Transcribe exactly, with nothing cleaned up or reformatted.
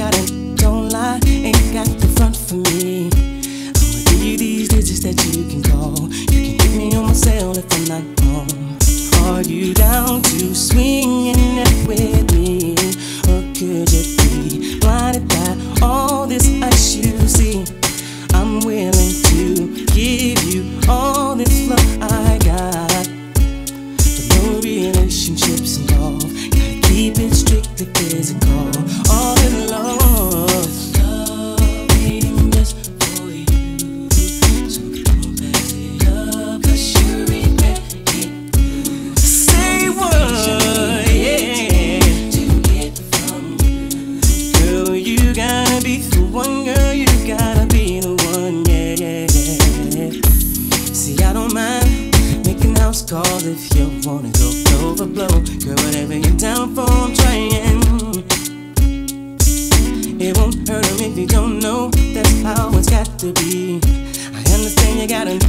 got it, don't lie, ain't got the front for me. I'ma give you these digits that you can call. You can hit me on my cell if I'm not home. Are you down to swinging it with me? Or could you be blinded by all this ice you see? I'm willing to give you all this love I got, but no relationships involved. Gotta keep it strictly physical. All in love, love waiting just for you. So don't pass it up, 'cause you regret it. Say what, yeah, to get from you. Girl, you gotta be the one, girl, you gotta be the one, yeah, yeah, yeah. See, I don't mind making house calls if you wanna go blow for blow. Girl, whatever you're down for, I'm trying. It won't hurt 'em if you don't know. That's how it's got to be. I understand you gotta